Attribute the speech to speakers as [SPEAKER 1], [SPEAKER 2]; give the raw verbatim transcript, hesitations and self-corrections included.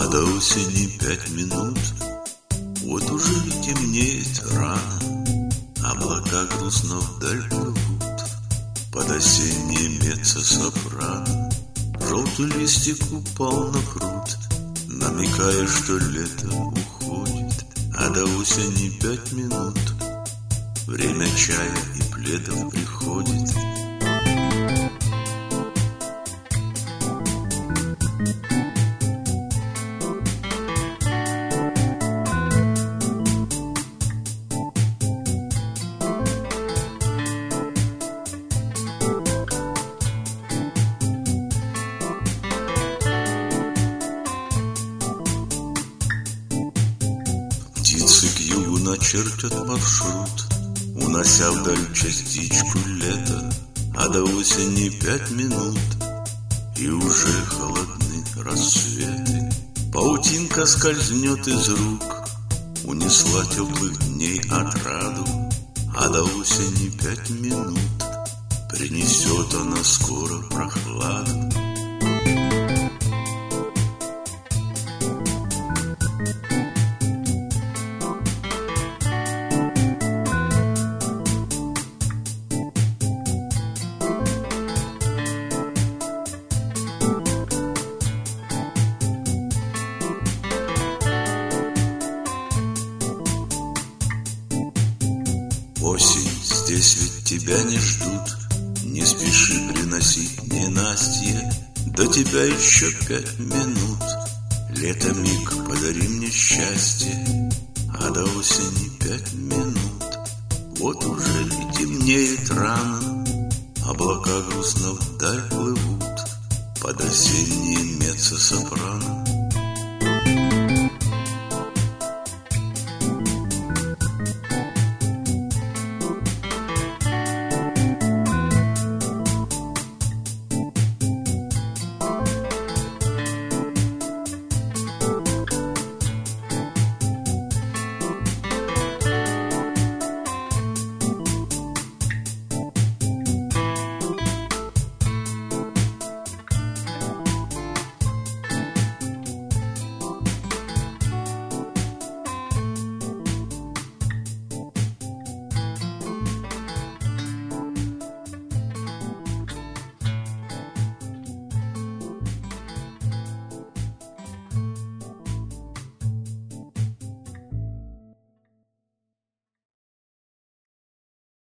[SPEAKER 1] до осени пять минут. Вот уже темнеет рано, облака грустно вдаль плывут. Под осеннее меццо-сопрано желтый листик упал на пруд, намекая, что лето уходит, а до осени пять минут. Время чая и пледов приходит. Птицы к югу начертят маршрут, унося вдаль частичку лета, а до осени пять минут, и уже холодны рассветы. Паутинка скользнет из рук, унесла теплых дней отраду, а до осени пять минут, принесет она скоро прохладу. Осень, здесь ведь тебя не ждут, не спеши приносить ненастье, до тебя еще пять минут. Лето миг, подари мне счастье, а до осени пять минут. Вот уже и темнеет рано, облака грустно вдаль плывут, под осеннее меццо-сопрано